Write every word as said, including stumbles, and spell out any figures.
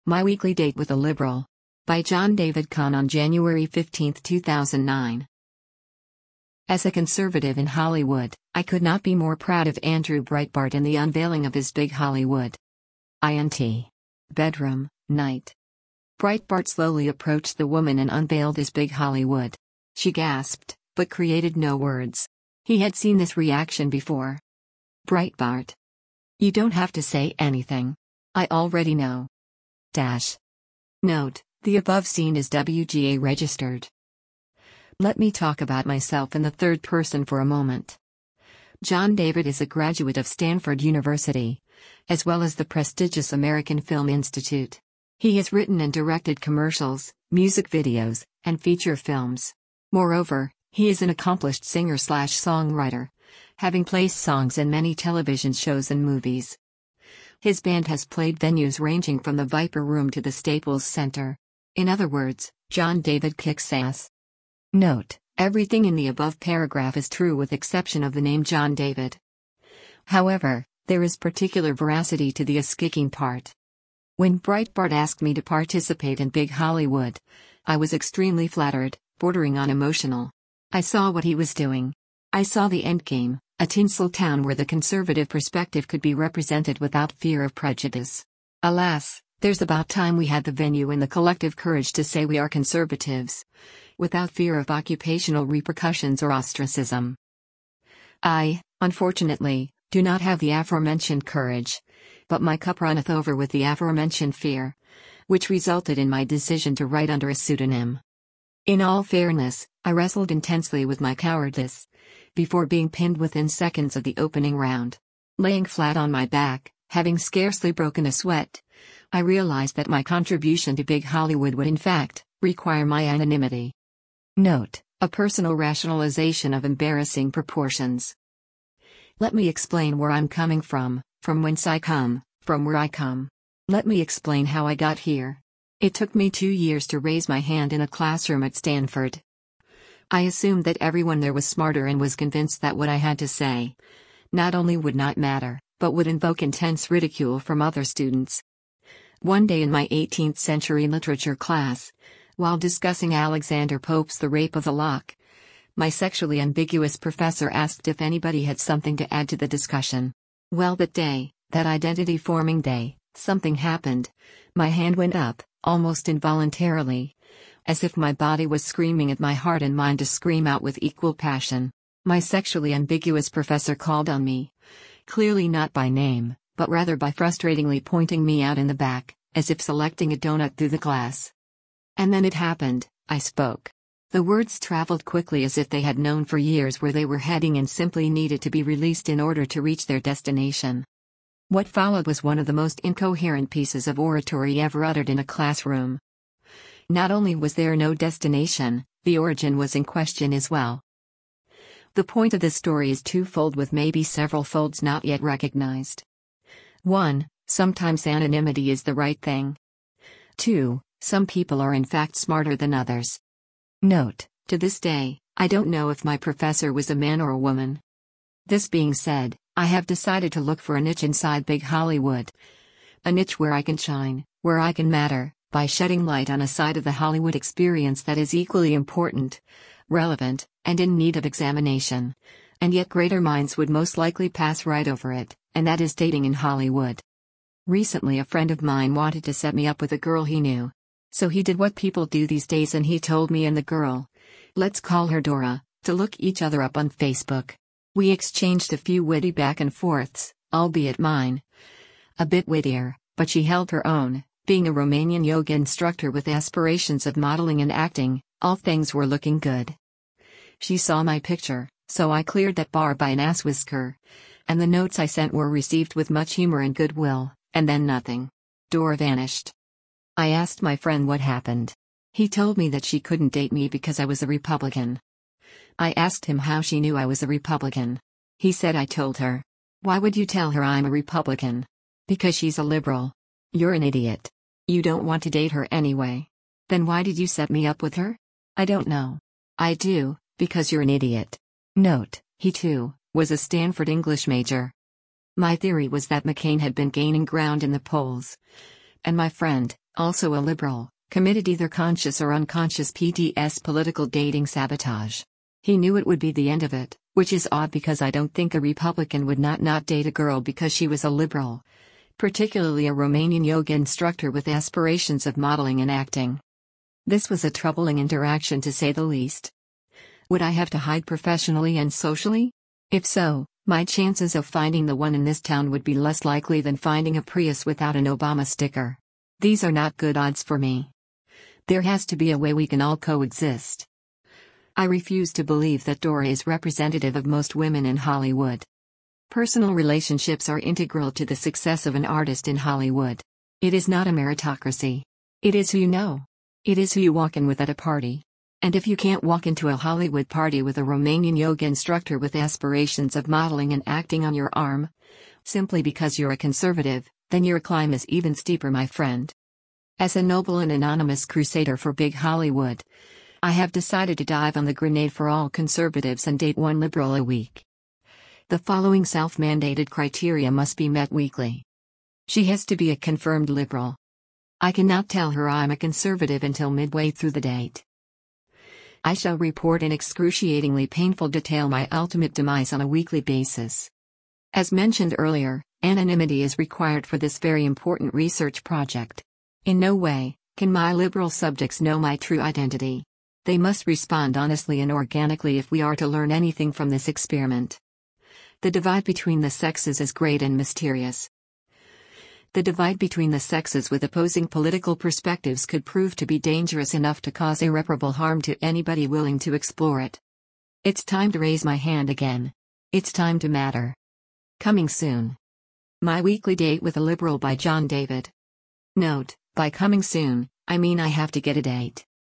My Weekly Date with a Liberal. By John David Kahn on January fifteenth, two thousand nine. As a conservative in Hollywood, I could not be more proud of Andrew Breitbart and the unveiling of his big Hollywood. int. Bedroom, night. Breitbart slowly approached the woman and unveiled his big Hollywood. She gasped, but created no words. He had seen this reaction before. Breitbart. You don't have to say anything. I already know. Dash. Note, the above scene is W G A registered. Let me talk about myself in the third person for a moment. John David is a graduate of Stanford University, as well as the prestigious American Film Institute. He has written and directed commercials, music videos, and feature films. Moreover, he is an accomplished singer-slash-songwriter, having placed songs in many television shows and movies. His band has played venues ranging from the Viper Room to the Staples Center. In other words, John David kicks ass. Note, everything in the above paragraph is true with exception of the name John David. However, there is particular veracity to the ass-kicking part. When Breitbart asked me to participate in Big Hollywood, I was extremely flattered, bordering on emotional. I saw what he was doing. I saw the endgame, a tinsel town where the conservative perspective could be represented without fear of prejudice. Alas, there's about time we had the venue and the collective courage to say we are conservatives, without fear of occupational repercussions or ostracism. I, unfortunately, do not have the aforementioned courage, but my cup runneth over with the aforementioned fear, which resulted in my decision to write under a pseudonym. In all fairness, I wrestled intensely with my cowardice, before being pinned within seconds of the opening round. Laying flat on my back, having scarcely broken a sweat, I realized that my contribution to Big Hollywood would in fact require my anonymity. Note, a personal rationalization of embarrassing proportions. Let me explain where I'm coming from, from whence I come, from where I come. Let me explain how I got here. It took me two years to raise my hand in a classroom at Stanford. I assumed that everyone there was smarter and was convinced that what I had to say not only would not matter, but would invoke intense ridicule from other students. One day in my eighteenth century literature class, while discussing Alexander Pope's The Rape of the Lock, my sexually ambiguous professor asked if anybody had something to add to the discussion. Well, that day, that identity-forming day, something happened. My hand went up, almost involuntarily, as if my body was screaming at my heart and mind to scream out with equal passion. My sexually ambiguous professor called on me, clearly not by name, but rather by frustratingly pointing me out in the back, as if selecting a donut through the glass. And then it happened, I spoke. The words traveled quickly as if they had known for years where they were heading and simply needed to be released in order to reach their destination. What followed was one of the most incoherent pieces of oratory ever uttered in a classroom. Not only was there no destination, the origin was in question as well. The point of this story is twofold with maybe several folds not yet recognized. one. Sometimes anonymity is the right thing. two. Some people are in fact smarter than others. Note, to this day, I don't know if my professor was a man or a woman. This being said, I have decided to look for a niche inside Big Hollywood. A niche where I can shine, where I can matter, by shedding light on a side of the Hollywood experience that is equally important, relevant, and in need of examination. And yet greater minds would most likely pass right over it, and that is dating in Hollywood. Recently a friend of mine wanted to set me up with a girl he knew. So he did what people do these days and he told me and the girl, let's call her Dora, to look each other up on Facebook. We exchanged a few witty back and forths, albeit mine a bit wittier, but she held her own, being a Romanian yoga instructor with aspirations of modeling and acting. All things were looking good. She saw my picture, so I cleared that bar by an ass whisker, and the notes I sent were received with much humor and goodwill, and then nothing. Dora vanished. I asked my friend what happened. He told me that she couldn't date me because I was a Republican. I asked him how she knew I was a Republican. He said I told her. Why would you tell her I'm a Republican? Because she's a liberal. You're an idiot. You don't want to date her anyway. Then why did you set me up with her? I don't know. I do, because you're an idiot. Note, he too was a Stanford English major. My theory was that McCain had been gaining ground in the polls, and my friend, Also a liberal, committed either conscious or unconscious P T S political dating sabotage. He knew it would be the end of it, which is odd because I don't think a Republican would not not date a girl because she was a liberal. Particularly a Romanian yoga instructor with aspirations of modeling and acting. This was a troubling interaction to say the least. Would I have to hide professionally and socially? If so, my chances of finding the one in this town would be less likely than finding a Prius without an Obama sticker. These are not good odds for me. There has to be a way we can all coexist. I refuse to believe that Dora is representative of most women in Hollywood. Personal relationships are integral to the success of an artist in Hollywood. It is not a meritocracy. It is who you know. It is who you walk in with at a party. And if you can't walk into a Hollywood party with a Romanian yoga instructor with aspirations of modeling and acting on your arm, simply because you're a conservative, then your climb is even steeper, my friend. As a noble and anonymous crusader for big Hollywood, I have decided to dive on the grenade for all conservatives and date one liberal a week. The following self-mandated criteria must be met weekly. She has to be a confirmed liberal. I cannot tell her I'm a conservative until midway through the date. I shall report in excruciatingly painful detail my ultimate demise on a weekly basis. As mentioned earlier, anonymity is required for this very important research project. In no way can my liberal subjects know my true identity. They must respond honestly and organically if we are to learn anything from this experiment. The divide between the sexes is great and mysterious. The divide between the sexes with opposing political perspectives could prove to be dangerous enough to cause irreparable harm to anybody willing to explore it. It's time to raise my hand again. It's time to matter. Coming soon. My Weekly Date with a Liberal by John David. Note, by coming soon, I mean I have to get a date.